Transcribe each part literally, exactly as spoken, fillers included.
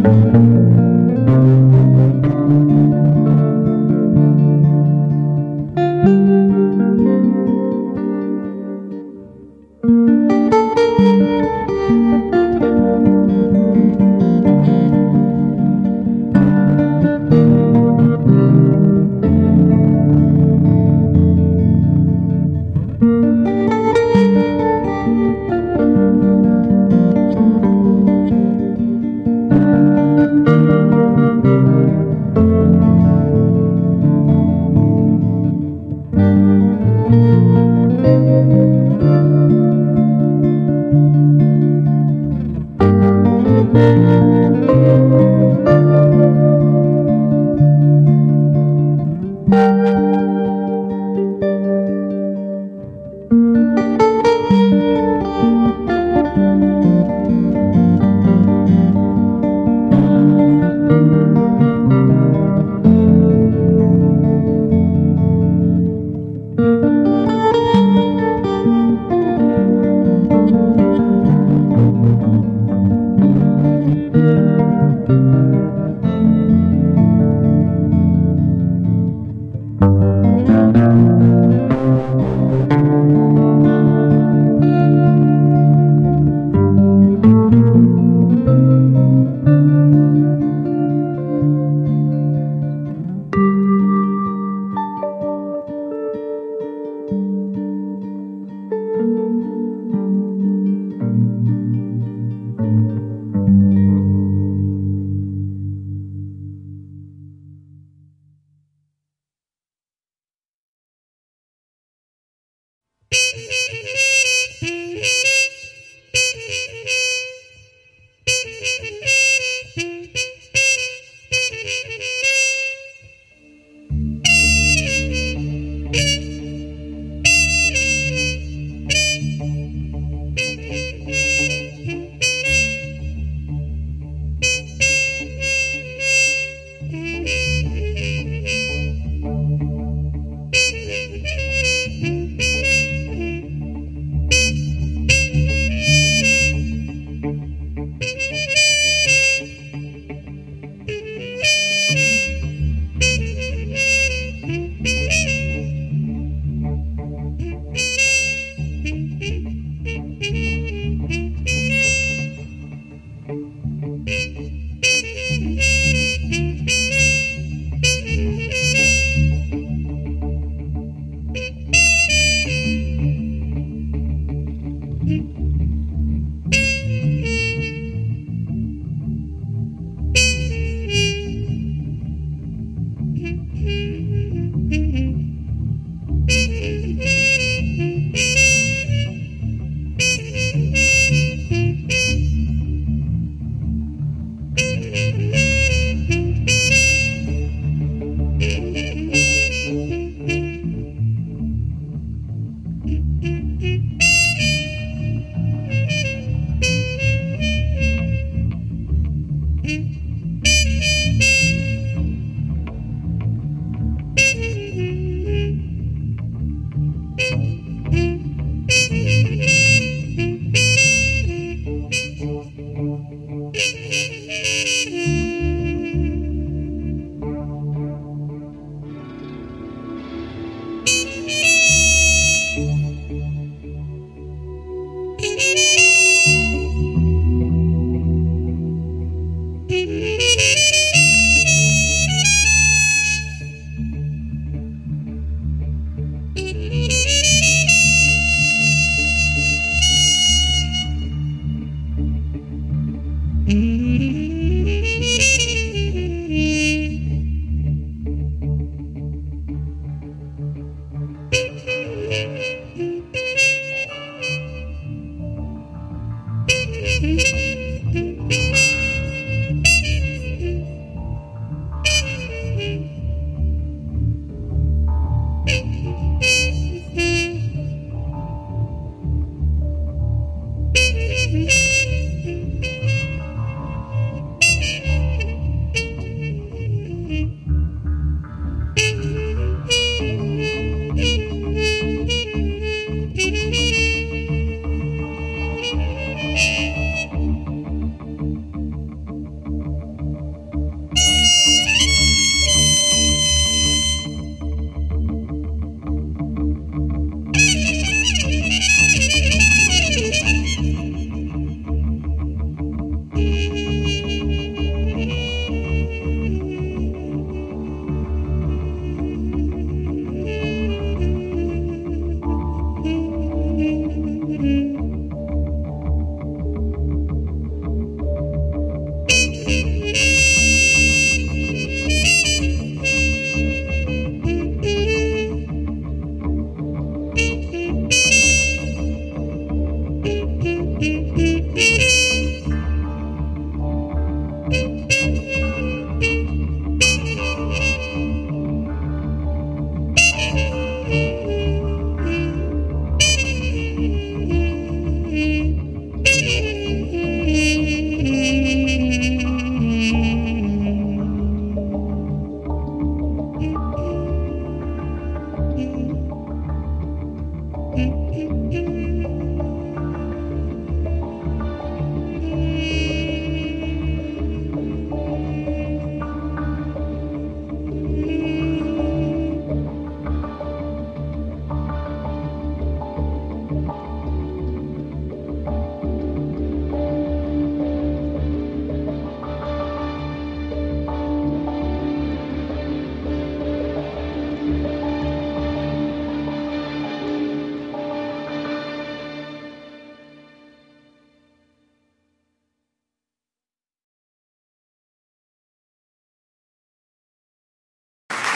Mm-hmm.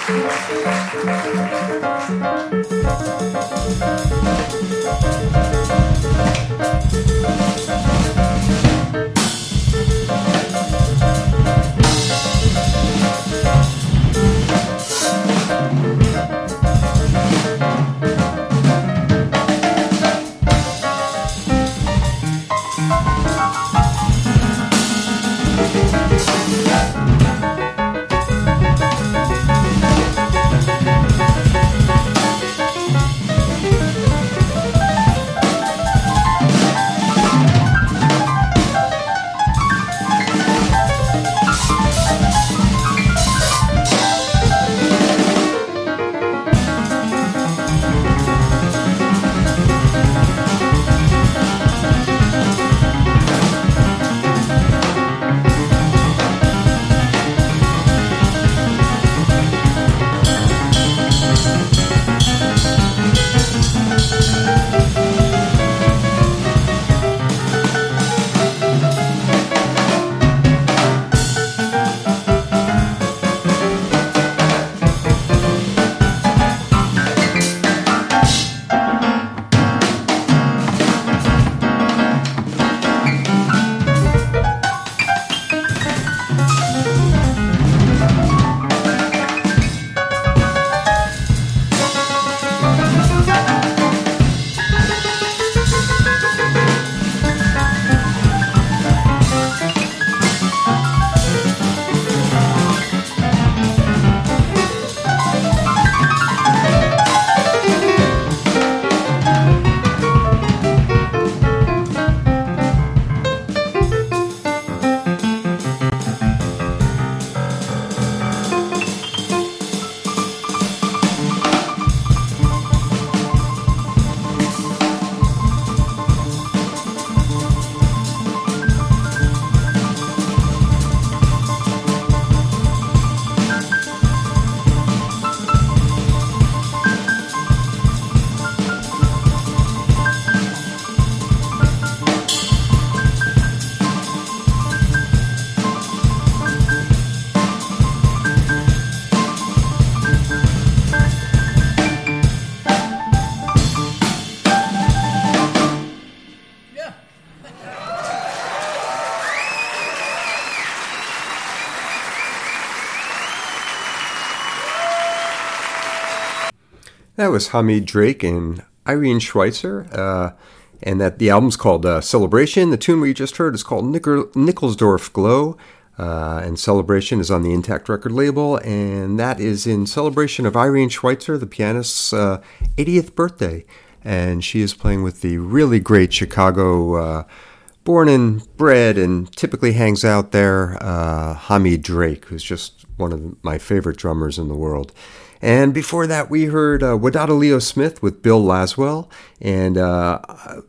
That was Hamid Drake and Irene Schweitzer, uh, and that the album's called uh, Celebration. The tune we just heard is called Nicker- Nickelsdorf Glow, uh, and Celebration is on the Intact record label, and that is in celebration of Irene Schweitzer, the pianist's uh, eightieth birthday, and she is playing with the really great Chicago, uh, born and bred and typically hangs out there, uh, Hamid Drake, who's just one of my favorite drummers in the world. And before that, we heard uh, Wadada Leo Smith with Bill Laswell, and uh,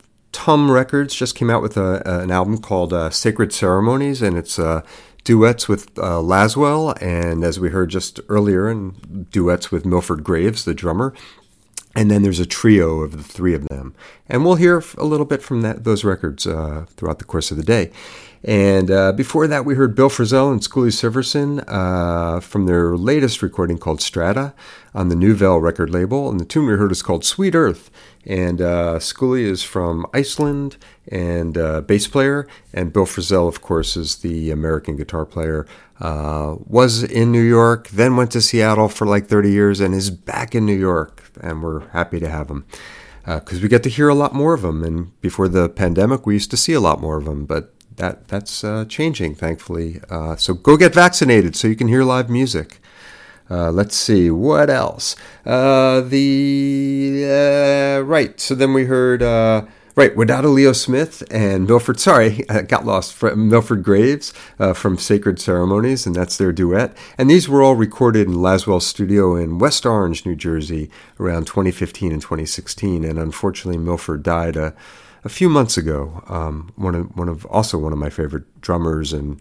Tum Records just came out with a, an album called uh, Sacred Ceremonies, and it's uh, duets with uh, Laswell, and as we heard just earlier, and duets with Milford Graves, the drummer. And then there's a trio of the three of them. And we'll hear a little bit from that, those records uh, throughout the course of the day. And uh, before that, we heard Bill Frisell and Schooley Siverson uh, from their latest recording called Strata on the Nouvelle record label. And the tune we heard is called Sweet Earth. And uh, Schooley is from Iceland and uh, bass player. And Bill Frisell, of course, is the American guitar player. Uh, was in New York, then went to Seattle for like thirty years and is back in New York. And we're happy to have him because uh, we get to hear a lot more of him. And before the pandemic, we used to see a lot more of him. But that that's uh, changing, thankfully. Uh, so go get vaccinated so you can hear live music. Uh, let's see, what else? Uh, the, uh, right, so then we heard, uh, right, Wadada Leo Smith and Milford, sorry, I got lost, from Milford Graves uh, from Sacred Ceremonies, and that's their duet. And these were all recorded in Laswell's studio in West Orange, New Jersey, around twenty fifteen and twenty sixteen. And unfortunately, Milford died a, a few months ago. Um, one of, one of, also one of my favorite drummers, and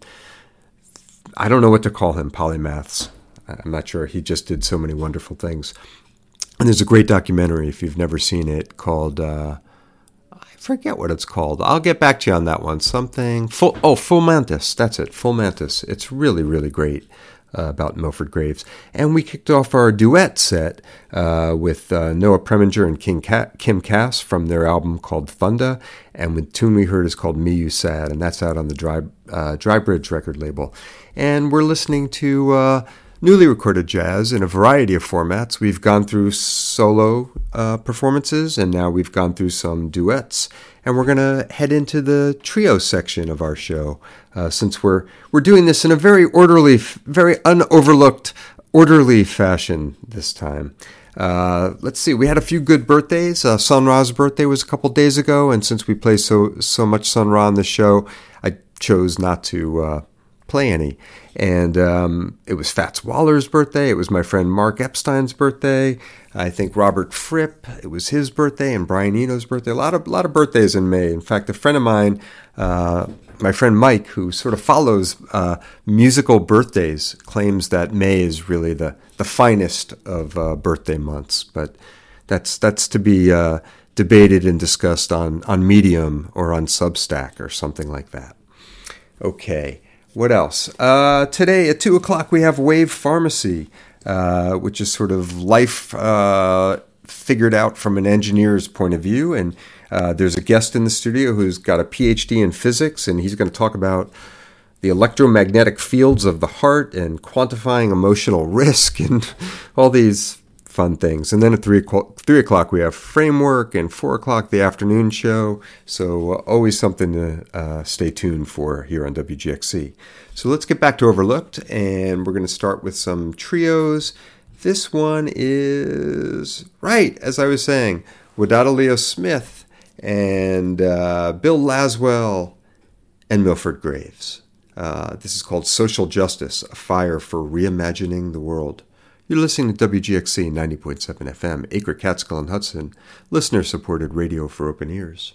I don't know what to call him, polymaths. I'm not sure. He just did so many wonderful things. And there's a great documentary, if you've never seen it, called, uh, I forget what it's called. I'll get back to you on that one. Something, full, oh, Full Mantis. That's it, Full Mantis. It's really, really great. uh, about Milford Graves. And we kicked off our duet set uh, with uh, Noah Preminger and King Ca- Kim Cass from their album called Thunda. And the tune we heard is called Me You Sad, and that's out on the Dry, uh, Dry Bridge record label. And we're listening to uh, newly recorded jazz in a variety of formats. We've gone through solo uh, performances, and now we've gone through some duets. And we're going to head into the trio section of our show, uh, since we're we're doing this in a very orderly, very unoverlooked, orderly fashion this time. Uh, let's see, we had a few good birthdays. Uh, Sun Ra's birthday was a couple days ago, and since we play so so much Sun Ra on the show, I chose not to uh, play any. And um, it was Fats Waller's birthday. It was my friend Mark Epstein's birthday. I think Robert Fripp, it was his birthday, and Brian Eno's birthday. A lot of a lot of birthdays in May. In fact, a friend of mine, uh, my friend Mike, who sort of follows uh, musical birthdays, claims that May is really the, the finest of uh, birthday months. But that's that's to be uh, debated and discussed on, on Medium or on Substack or something like that. Okay. What else? Uh, today at two o'clock we have Wave Pharmacy, uh, which is sort of life uh, figured out from an engineer's point of view. And uh, there's a guest in the studio who's got a P H D in physics, and he's going to talk about the electromagnetic fields of the heart and quantifying emotional risk and all these fun things. And then at three o'clock, three o'clock we have Framework, and four o'clock the afternoon show. So uh, always something to uh, stay tuned for here on W G X C. So let's get back to Overlooked, and we're going to start with some trios. This one is, right, as I was saying, Wadada Leo Smith and uh, Bill Laswell and Milford Graves. Uh, this is called Social Justice, a Fire for Reimagining the World. You're listening to W G X C ninety point seven F M, Acre, Catskill, and Hudson, listener-supported radio for open ears.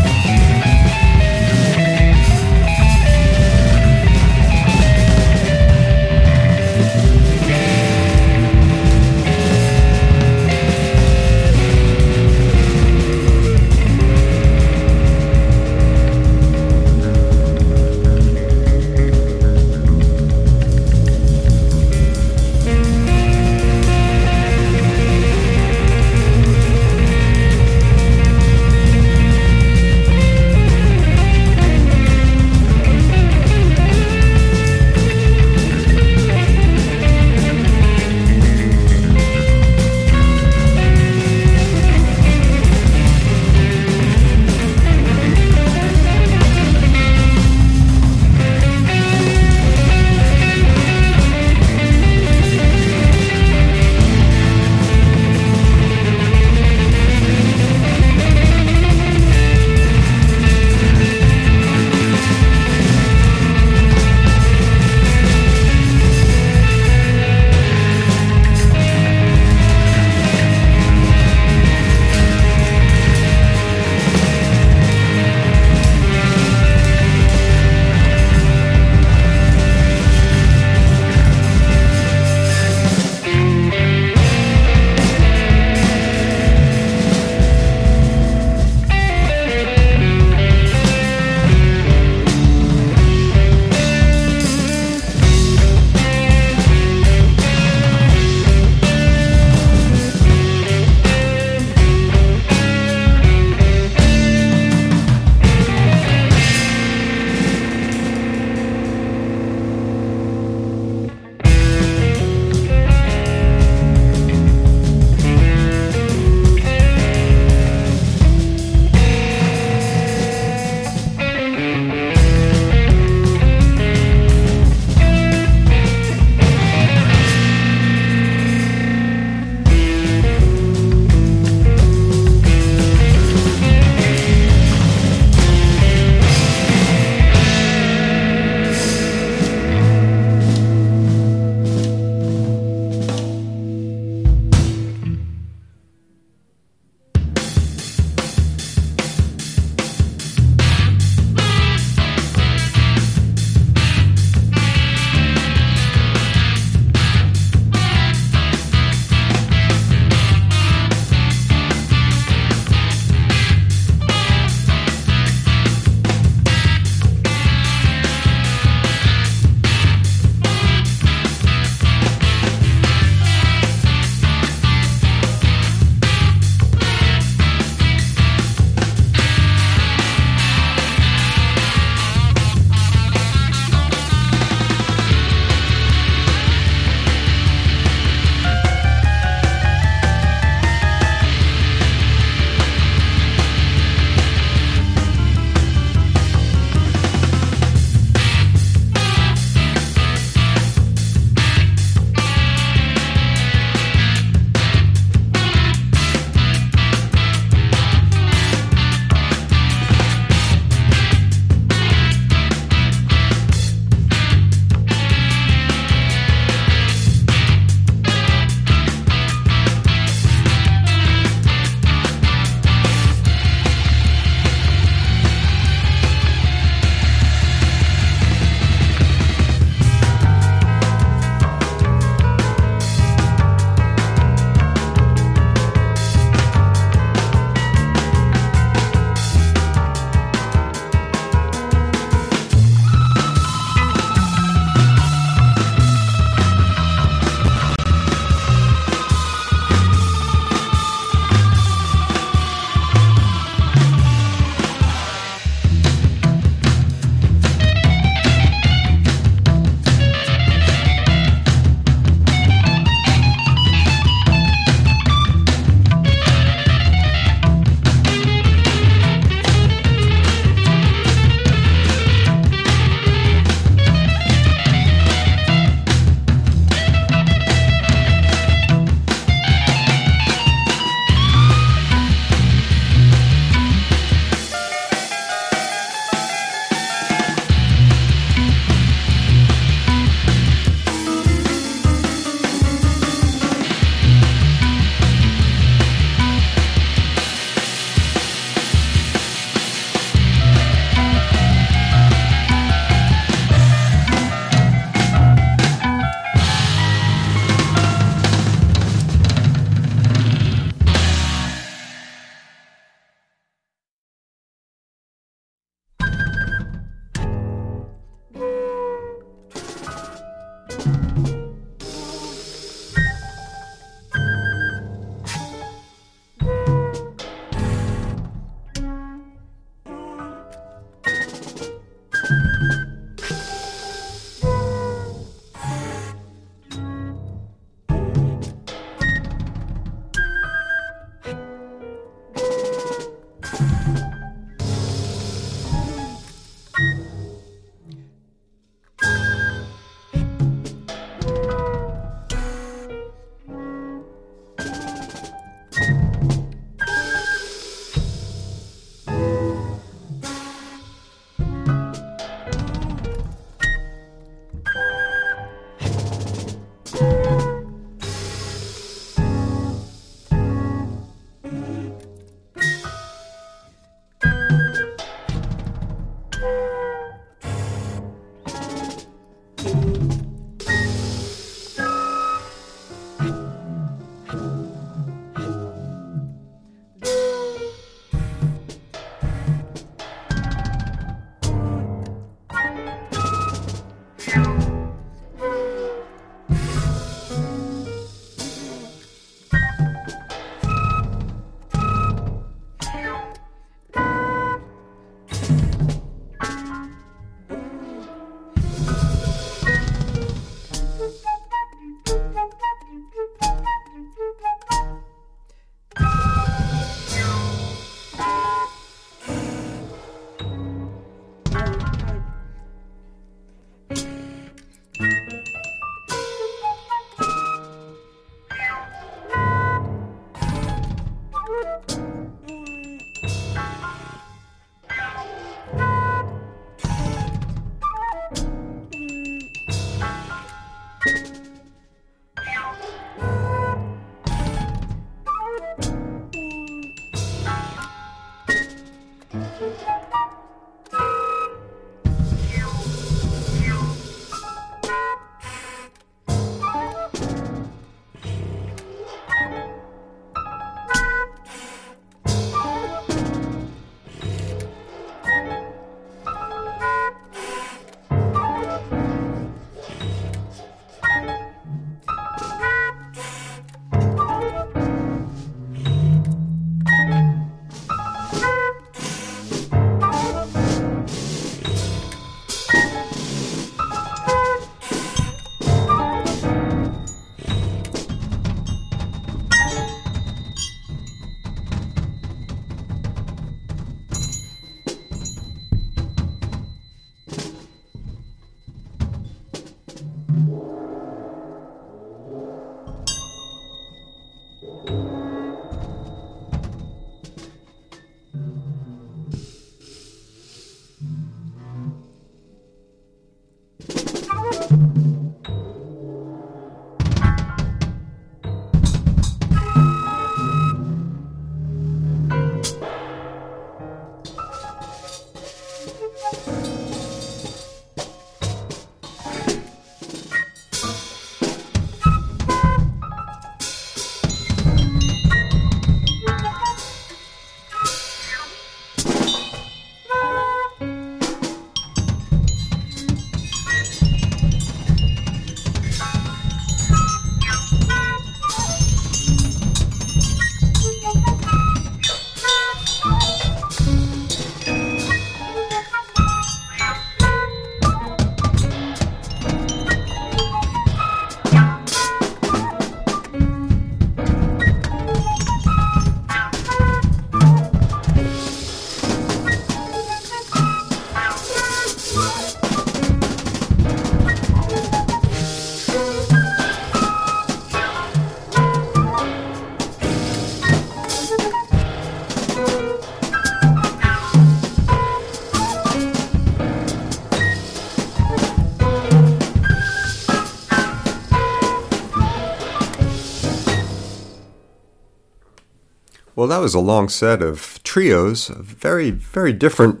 Well, that was a long set of trios, very, very different.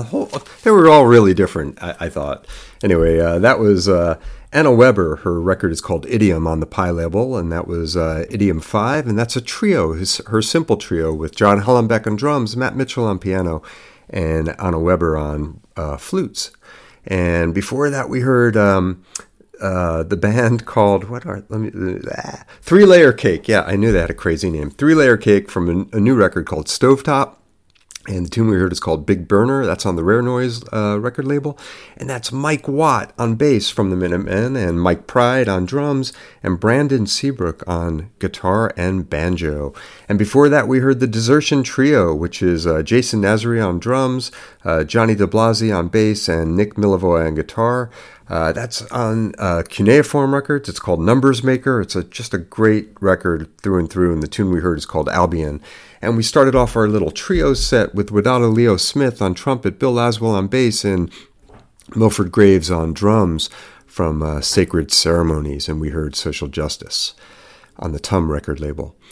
They were all really different, I, I thought. Anyway, uh, that was uh, Anna Weber. Her record is called Idiom on the Pi label, and that was uh, Idiom five, and that's a trio, his, her simple trio with John Hollenbeck on drums, Matt Mitchell on piano, and Anna Weber on uh, flutes. And before that, we heard um, uh, the band called, what are, let me, ah, Three Layer Cake. Yeah, I knew they had a crazy name. Three Layer Cake from a, a new record called Stovetop. And the tune we heard is called Big Burner. That's on the Rare Noise uh, record label. And that's Mike Watt on bass from the Minutemen, and Mike Pride on drums, and Brandon Seabrook on guitar and banjo. And before that, we heard the Desertion Trio, which is uh, Jason Nazary on drums, uh, Johnny DeBlasi on bass, and Nick Milivoy on guitar. Uh, that's on uh, Cuneiform Records. It's called Numbers Maker. It's a, just a great record through and through, and the tune we heard is called Albion. And we started off our little trio set with Wadada Leo Smith on trumpet, Bill Laswell on bass, and Milford Graves on drums from uh, Sacred Ceremonies, and we heard Social Justice on the Tum record label.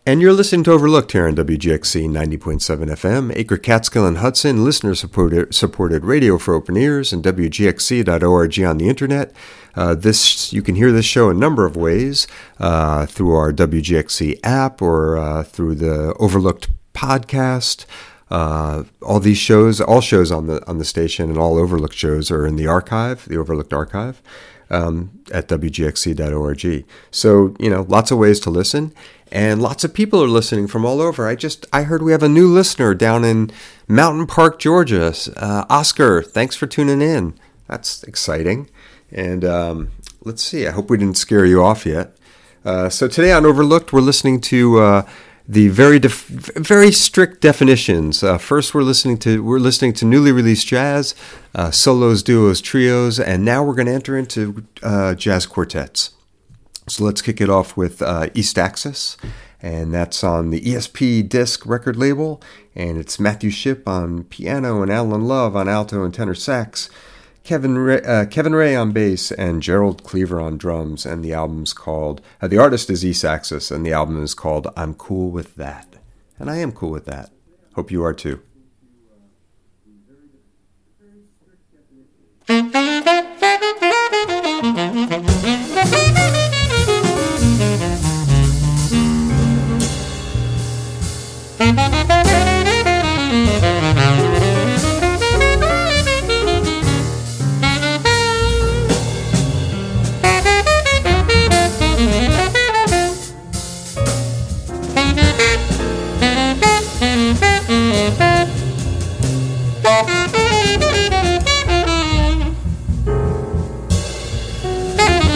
And you're listening to Overlooked here on W G X C ninety point seven F M, Acre, Catskill, and Hudson, listener-supported supported radio for open ears, and W G X C dot org on the internet. Uh, this you can hear this show a number of ways, uh, through our W G X C app or uh, through the Overlooked podcast. Uh, all these shows, all shows on the on the station, and all Overlooked shows are in the archive, the Overlooked archive, um, at W G X C dot org. So, you know, lots of ways to listen. And lots of people are listening from all over. I just, I heard we have a new listener down in Mountain Park, Georgia. Uh, Oscar, thanks for tuning in. That's exciting. And um, let's see, I hope we didn't scare you off yet. Uh, so today on Overlooked, we're listening to uh, the very def- very strict definitions. Uh, first, we're listening to we're listening to newly released jazz, uh, solos, duos, trios, and now we're going to enter into uh, jazz quartets. So let's kick it off with uh, East Axis, and that's on the E S P Disc record label, and it's Matthew Shipp on piano and Alan Love on alto and tenor sax, Kevin Ray, uh, Kevin Ray on bass, and Gerald Cleaver on drums, and the album's called, uh, the artist is East Axis, and the album is called I'm Cool With That. And I am cool with that. Hope you are too. Thank you.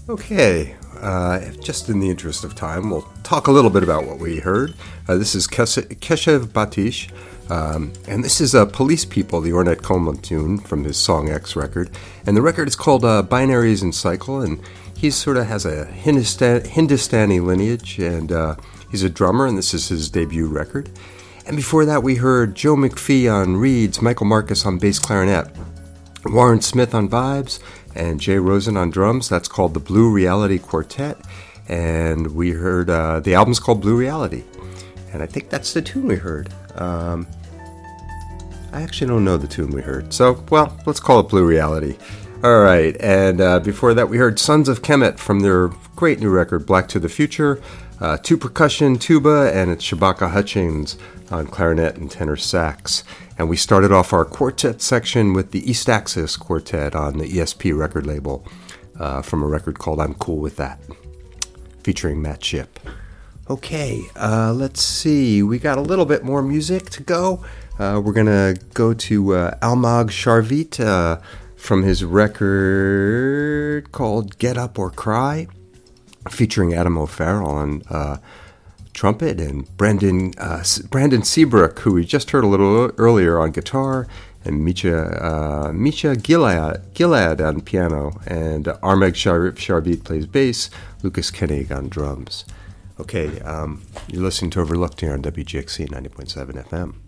Okay, uh, just in the interest of time, we'll talk a little bit about what we heard. Uh, this is Keshev Batish, um, and this is uh, Police People, the Ornette Coleman tune from his Song X record. And the record is called uh, Binaries and Cycle, and he sort of has a Hindustan- Hindustani lineage, and uh, he's a drummer, and this is his debut record. And before that, we heard Joe McPhee on reeds, Michael Marcus on bass clarinet, Warren Smith on vibes, and Jay Rosen on drums. That's called the Blue Reality Quartet, and we heard uh, the album's called Blue Reality, and I think that's the tune we heard. Um, I actually don't know the tune we heard, so, well, let's call it Blue Reality. All right, and uh, before that, we heard Sons of Kemet from their great new record, Black to the Future, uh, two percussion, tuba, and it's Shabaka Hutchings on clarinet and tenor sax. And we started off our quartet section with the East Axis Quartet on the E S P record label uh, from a record called I'm Cool With That, featuring Matt Shipp. Okay, uh, let's see. We got a little bit more music to go. Uh, we're going to go to uh, Almog Sharvit uh, from his record called Get Up or Cry, featuring Adam O'Farrell on uh, trumpet, and Brandon uh, Brandon Seabrook, who we just heard a little earlier on guitar, and Misha uh, Misha Gilad, Gilad on piano, and Armeg Sharvit plays bass, Lucas Koenig on drums. Okay, um, you're listening to Overlooked here on W G X C ninety point seven F M.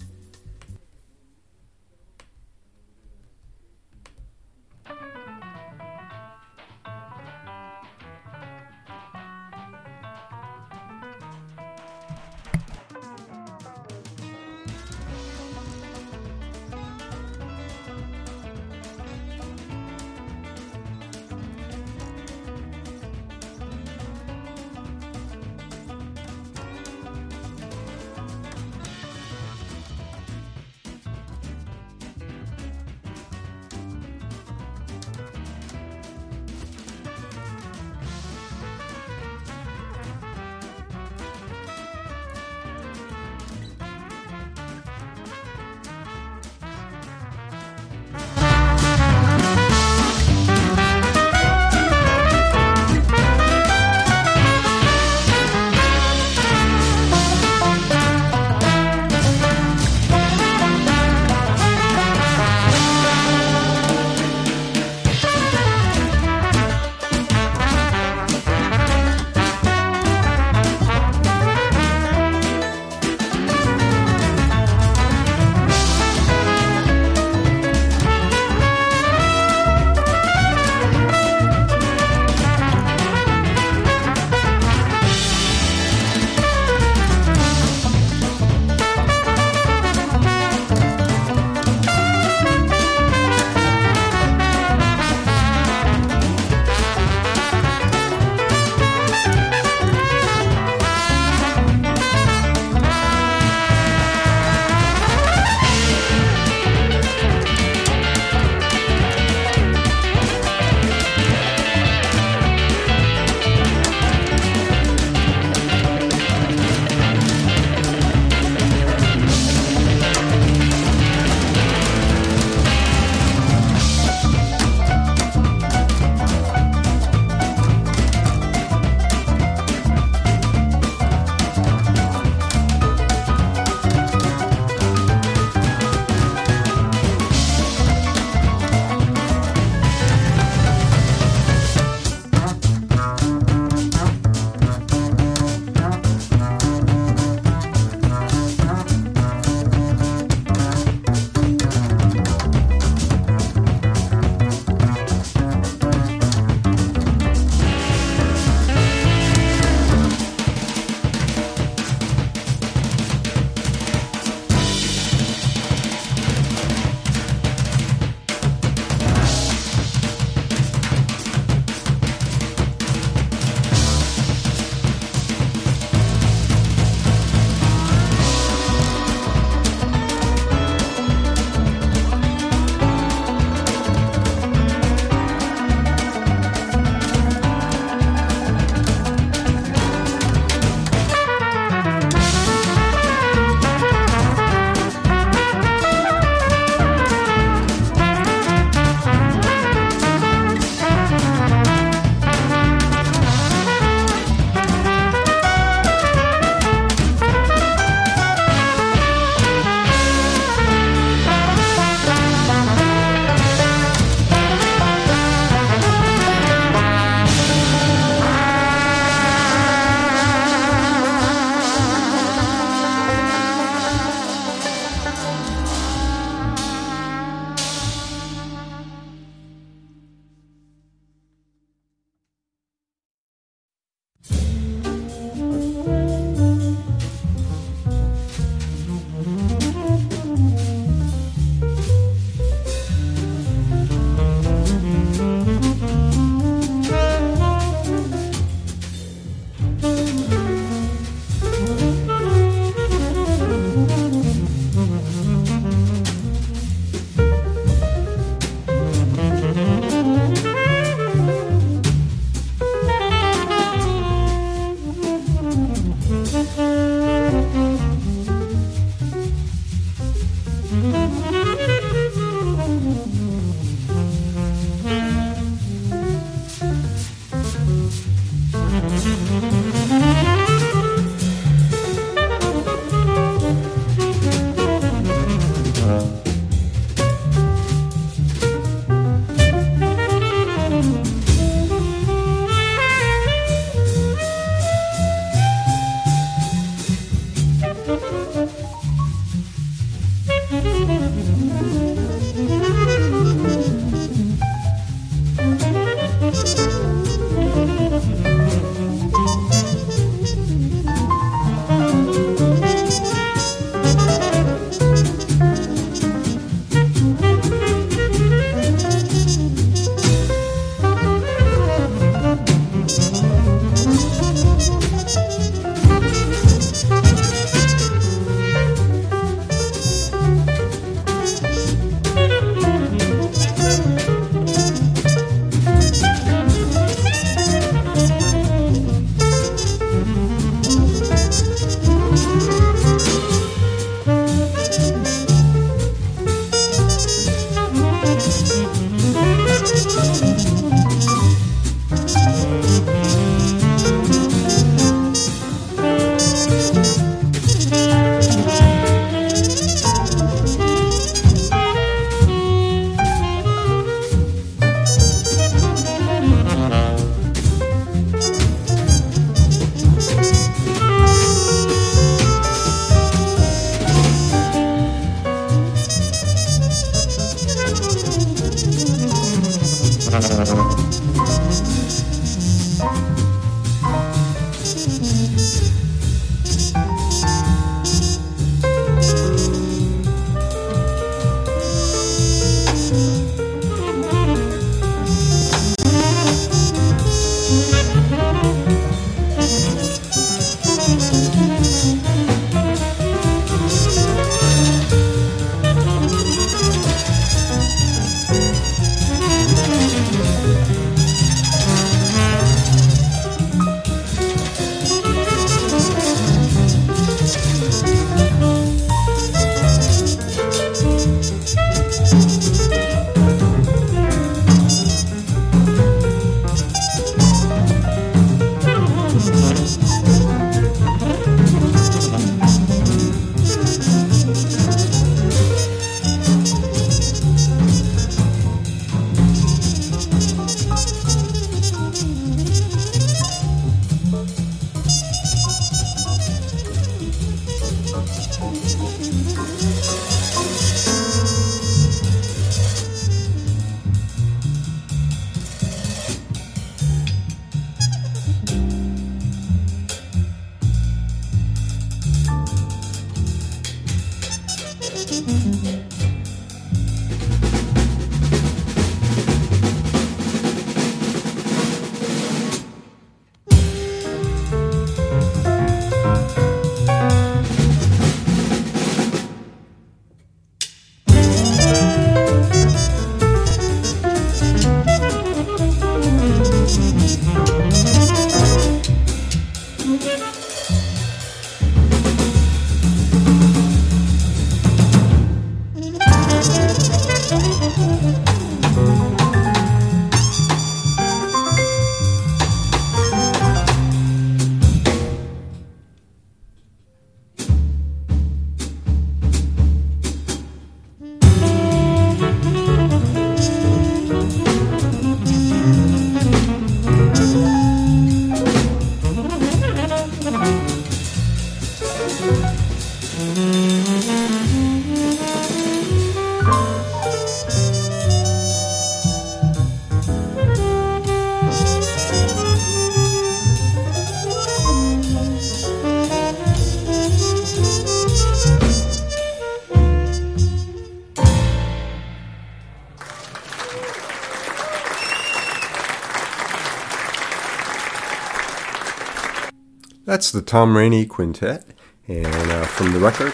That's the Tom Rainey Quintet, and uh, from the record,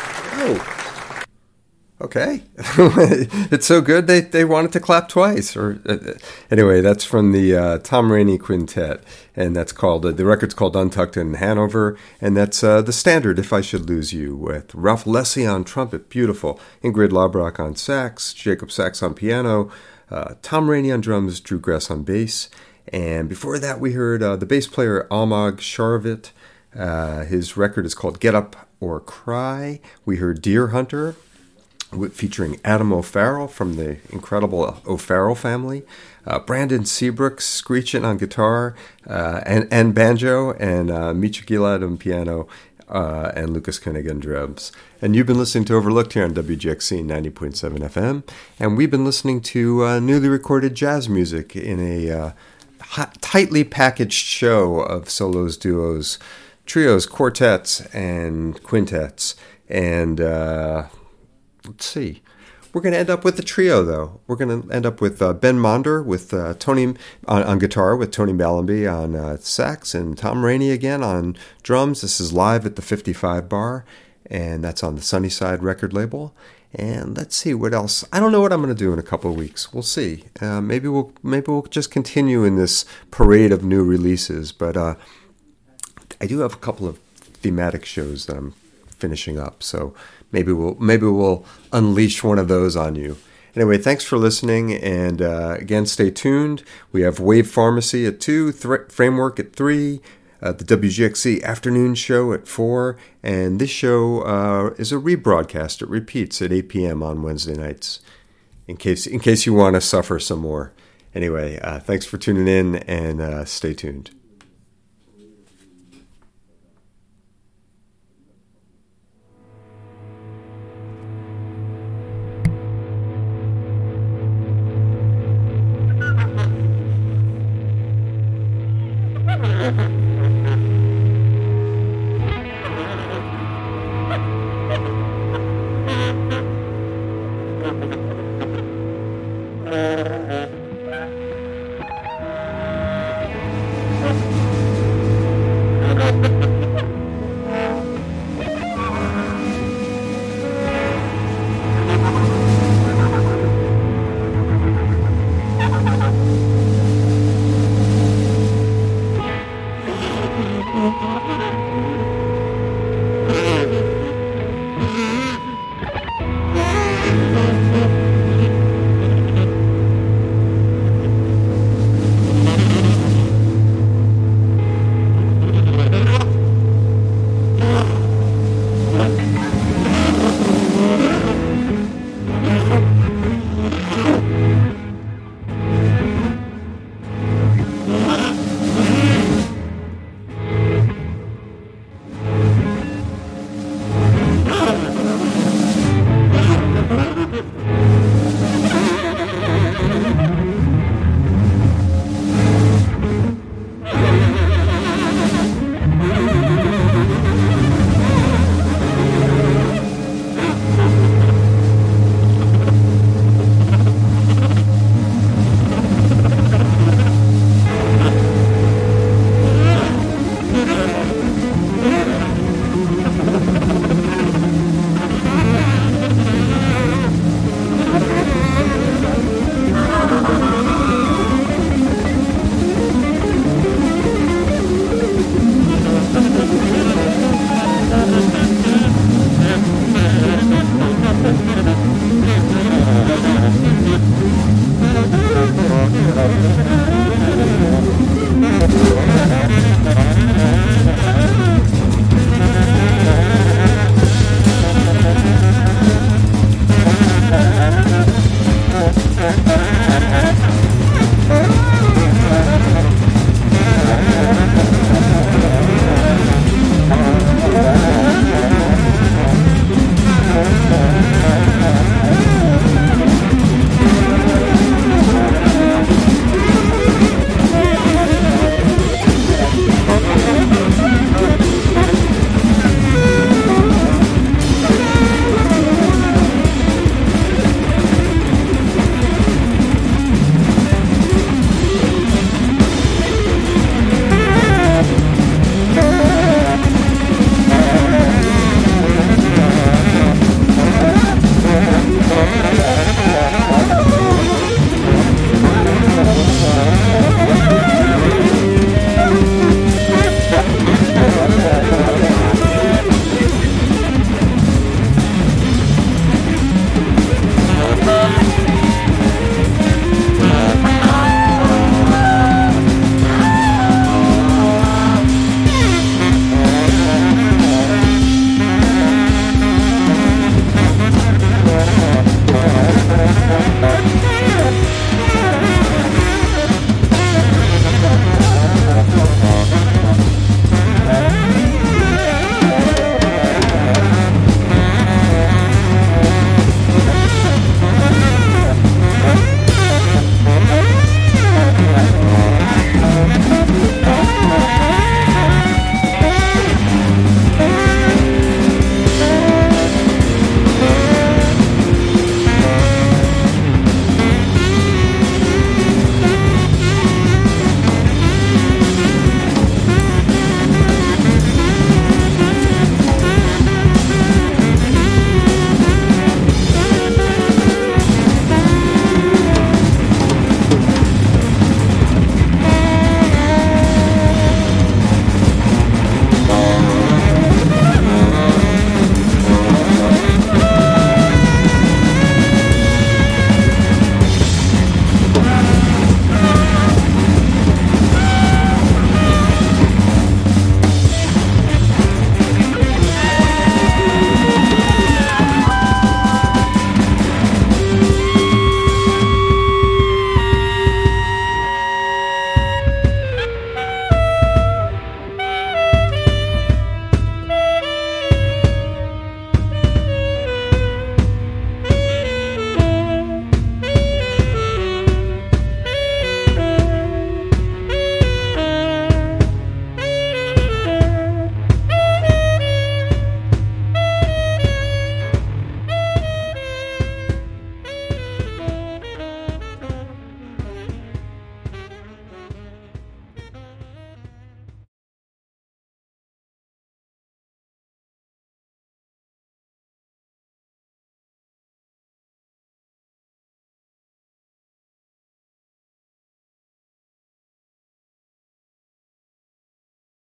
oh, okay, it's so good they they wanted to clap twice. Or uh, anyway, that's from the uh, Tom Rainey Quintet, and that's called uh, the record's called Untucked in Hanover, and that's uh, the standard If I Should Lose You, with Ralph Leslie on trumpet, beautiful, Ingrid Labrock on sax, Jacob Sachs on piano, uh, Tom Rainey on drums, Drew Gress on bass, and before that we heard uh, the bass player Almog Sharvit. Uh, his record is called Get Up or Cry. We heard Deer Hunter, featuring Adam O'Farrell from the incredible O'Farrell family. Uh, Brandon Seabrook screeching on guitar uh, and, and banjo, and uh, Micha Gilad on piano, uh, and Lucas Koenig on drums. And you've been listening to Overlooked here on W G X C ninety point seven F M, and we've been listening to uh, newly recorded jazz music in a uh, hot, tightly packaged show of solos, duos, trios, quartets, and quintets. And uh, let's see. We're going to end up with a trio, though. We're going to end up with uh, Ben Monder with uh, Tony on, on guitar, with Tony Mallenby on uh, sax, and Tom Rainey again on drums. This is live at the fifty-five Bar, and that's on the Sunnyside record label. And let's see what else. I don't know what I'm going to do in a couple of weeks. We'll see. Uh, maybe we'll maybe we'll just continue in this parade of new releases. But uh, I do have a couple of thematic shows that I'm finishing up, so maybe we'll maybe we'll unleash one of those on you. Anyway, thanks for listening, and uh, again, stay tuned. We have Wave Pharmacy at two, Th- Framework at three, uh, the W G X C afternoon show at four, and this show uh, is a rebroadcast. It repeats at eight p.m. on Wednesday nights, in case in case you want to suffer some more. Anyway, uh, thanks for tuning in, and uh, stay tuned. Bye.